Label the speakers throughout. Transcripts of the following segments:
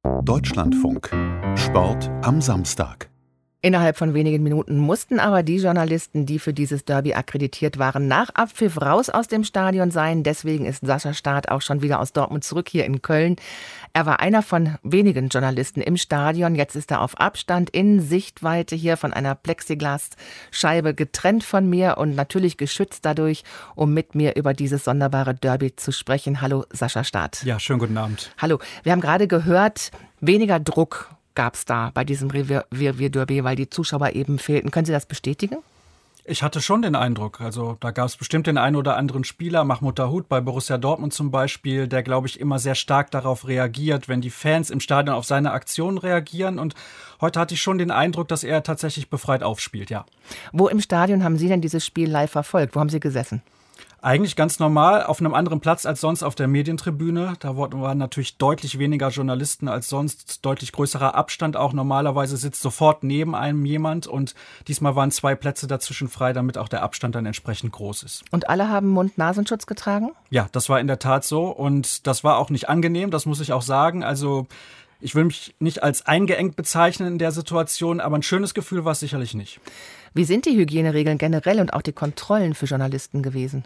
Speaker 1: Deutschlandfunk. Sport am Samstag.
Speaker 2: Innerhalb von wenigen Minuten mussten aber die Journalisten, die für dieses Derby akkreditiert waren, nach Abpfiff raus aus dem Stadion sein. Deswegen ist Sascha Staat auch schon wieder aus Dortmund zurück hier in Köln. Er war einer von wenigen Journalisten im Stadion. Jetzt ist er auf Abstand in Sichtweite hier von einer Plexiglasscheibe getrennt von mir und natürlich geschützt dadurch, um mit mir über dieses sonderbare Derby zu sprechen. Hallo Sascha Staat.
Speaker 3: Ja, schönen guten Abend.
Speaker 2: Hallo. Wir haben gerade gehört, weniger Druck gab es da bei diesem Revier-Derby, weil die Zuschauer eben fehlten. Können Sie das bestätigen?
Speaker 3: Ich hatte schon den Eindruck, also da gab es bestimmt den einen oder anderen Spieler, Mahmoud Dahoud bei Borussia Dortmund zum Beispiel, der, glaube ich, immer sehr stark darauf reagiert, wenn die Fans im Stadion auf seine Aktionen reagieren. Und heute hatte ich schon den Eindruck, dass er tatsächlich befreit aufspielt, ja.
Speaker 2: Wo im Stadion haben Sie denn dieses Spiel live verfolgt? Wo haben Sie gesessen?
Speaker 3: Eigentlich ganz normal, auf einem anderen Platz als sonst auf der Medientribüne. Da waren natürlich deutlich weniger Journalisten als sonst, deutlich größerer Abstand auch. Normalerweise sitzt sofort neben einem jemand und diesmal waren 2 Plätze dazwischen frei, damit auch der Abstand dann entsprechend groß ist.
Speaker 2: Und alle haben Mund-Nasenschutz getragen?
Speaker 3: Ja, das war in der Tat so und das war auch nicht angenehm, das muss ich auch sagen. Also ich will mich nicht als eingeengt bezeichnen in der Situation, aber ein schönes Gefühl war es sicherlich nicht.
Speaker 2: Wie sind die Hygieneregeln generell und auch die Kontrollen für Journalisten gewesen?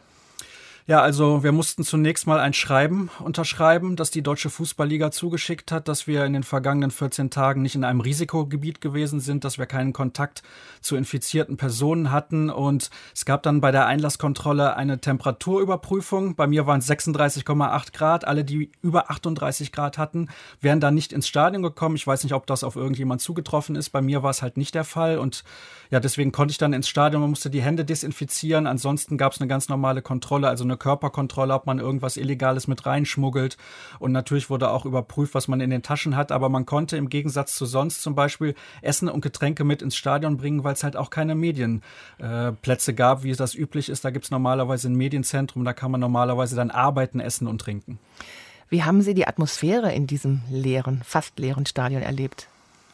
Speaker 3: Ja, also wir mussten zunächst mal ein Schreiben unterschreiben, das die Deutsche Fußballliga zugeschickt hat, dass wir in den vergangenen 14 Tagen nicht in einem Risikogebiet gewesen sind, dass wir keinen Kontakt zu infizierten Personen hatten. Und es gab dann bei der Einlasskontrolle eine Temperaturüberprüfung. Bei mir waren es 36,8 Grad. Alle, die über 38 Grad hatten, wären dann nicht ins Stadion gekommen. Ich weiß nicht, ob das auf irgendjemand zugetroffen ist. Bei mir war es halt nicht der Fall. Und ja, deswegen konnte ich dann ins Stadion. Man musste die Hände desinfizieren. Ansonsten gab es eine ganz normale Kontrolle, also eine Körperkontrolle, ob man irgendwas Illegales mit reinschmuggelt. Und natürlich wurde auch überprüft, was man in den Taschen hat. Aber man konnte im Gegensatz zu sonst zum Beispiel Essen und Getränke mit ins Stadion bringen, weil es halt auch keine Medienplätze gab, wie es das üblich ist. Da gibt es normalerweise ein Medienzentrum, da kann man normalerweise dann arbeiten, essen und trinken.
Speaker 2: Wie haben Sie die Atmosphäre in diesem fast leeren Stadion erlebt?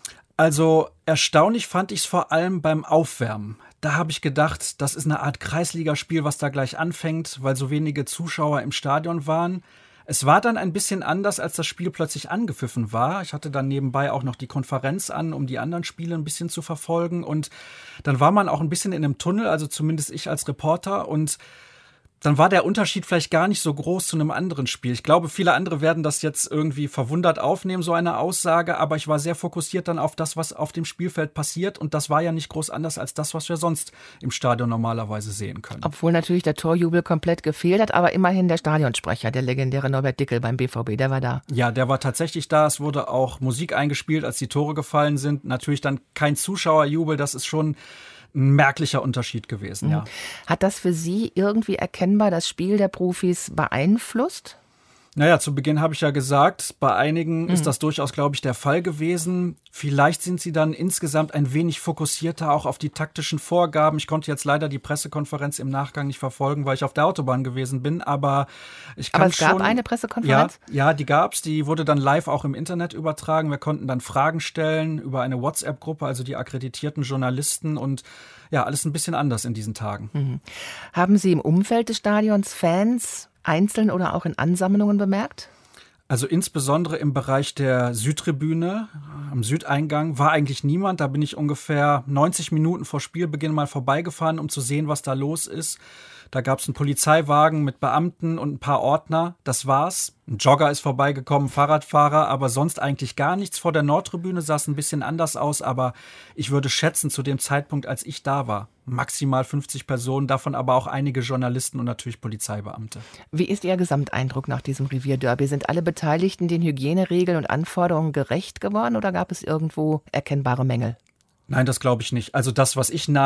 Speaker 3: Also erstaunlich fand ich es vor allem beim Aufwärmen. Da habe ich gedacht, das ist eine Art Kreisligaspiel, was da gleich anfängt, weil so wenige Zuschauer im Stadion waren. Es war dann ein bisschen anders, als das Spiel plötzlich angepfiffen war. Ich hatte dann nebenbei auch noch die Konferenz an, um die anderen Spiele ein bisschen zu verfolgen. Und dann war man auch ein bisschen in einem Tunnel, also zumindest ich als Reporter. Und dann war der Unterschied vielleicht gar nicht so groß zu einem anderen Spiel. Ich glaube, viele andere werden das jetzt irgendwie verwundert aufnehmen, so eine Aussage. Aber ich war sehr fokussiert dann auf das, was auf dem Spielfeld passiert. Und das war ja nicht groß anders als das, was wir sonst im Stadion normalerweise sehen können.
Speaker 2: Obwohl natürlich der Torjubel komplett gefehlt hat, aber immerhin der Stadionsprecher, der legendäre Norbert Dickel beim BVB, der war da.
Speaker 3: Ja, der war tatsächlich da. Es wurde auch Musik eingespielt, als die Tore gefallen sind. Natürlich dann kein Zuschauerjubel, das ist schon ein merklicher Unterschied gewesen, ja.
Speaker 2: Hat das für Sie irgendwie erkennbar das Spiel der Profis beeinflusst?
Speaker 3: Naja, zu Beginn habe ich ja gesagt, bei einigen ist das durchaus, glaube ich, der Fall gewesen. Vielleicht sind sie dann insgesamt ein wenig fokussierter auch auf die taktischen Vorgaben. Ich konnte jetzt leider die Pressekonferenz im Nachgang nicht verfolgen, weil ich auf der Autobahn gewesen bin. Aber es
Speaker 2: gab eine Pressekonferenz?
Speaker 3: Ja, die gab's. Die wurde dann live auch im Internet übertragen. Wir konnten dann Fragen stellen über eine WhatsApp-Gruppe, also die akkreditierten Journalisten und ja, alles ein bisschen anders in diesen Tagen.
Speaker 2: Haben Sie im Umfeld des Stadions Fans einzeln oder auch in Ansammlungen bemerkt?
Speaker 3: Also insbesondere im Bereich der Südtribüne, am Südeingang, war eigentlich niemand. Da bin ich ungefähr 90 Minuten vor Spielbeginn mal vorbeigefahren, um zu sehen, was da los ist. Da gab es einen Polizeiwagen mit Beamten und ein paar Ordner. Das war's. Ein Jogger ist vorbeigekommen, Fahrradfahrer, aber sonst eigentlich gar nichts. Vor der Nordtribüne sah es ein bisschen anders aus, aber ich würde schätzen, zu dem Zeitpunkt, als ich da war, maximal 50 Personen, davon aber auch einige Journalisten und natürlich Polizeibeamte.
Speaker 2: Wie ist Ihr Gesamteindruck nach diesem Revierderby? Sind alle Beteiligten den Hygieneregeln und Anforderungen gerecht geworden oder gab es irgendwo erkennbare Mängel?
Speaker 3: Nein, das glaube ich nicht. Also das, was ich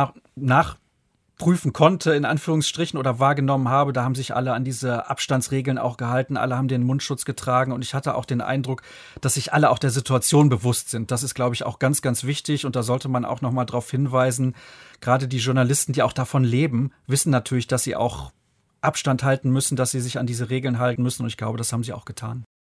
Speaker 3: nachprüfen konnte, in Anführungsstrichen, oder wahrgenommen habe, da haben sich alle an diese Abstandsregeln auch gehalten, alle haben den Mundschutz getragen und ich hatte auch den Eindruck, dass sich alle auch der Situation bewusst sind. Das ist, glaube ich, auch ganz, ganz wichtig und da sollte man auch noch mal darauf hinweisen, gerade die Journalisten, die auch davon leben, wissen natürlich, dass sie auch Abstand halten müssen, dass sie sich an diese Regeln halten müssen und ich glaube, das haben sie auch getan.